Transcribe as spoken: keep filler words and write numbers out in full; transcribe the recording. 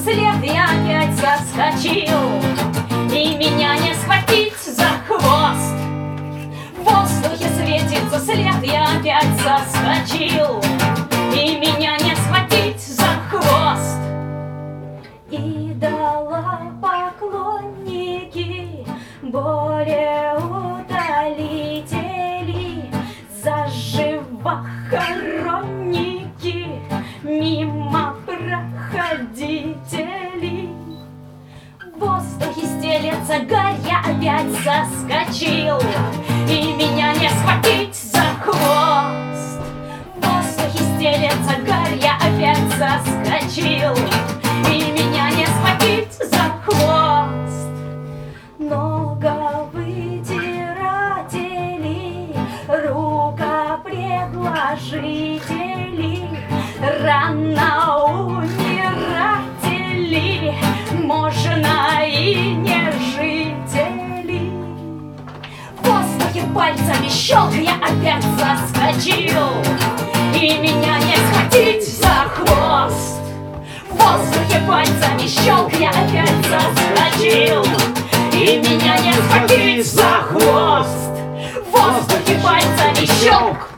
след я опять соскочил, и меня не схватить за хвост. В воздухе светится след, я опять соскочил, и меня не схватить за хвост. И дала поклонники, более утолители, заживохоронники, мимо проходителей. В воздухе стелется гарь, я опять соскочил, и меня не схватить за хвост. В воздухе стелется гарь, я опять соскочил, и меня не схватить за хвост. Ноговытиратели, рукопредложители, рано умиратели, можно и не жители. В воздухе пальцами щелк, я опять заскочил, и меня не схватить за хвост. В воздухе пальцами щелк, я опять заскочил, и меня не схватить за хвост. В воздухе пальцами щелк.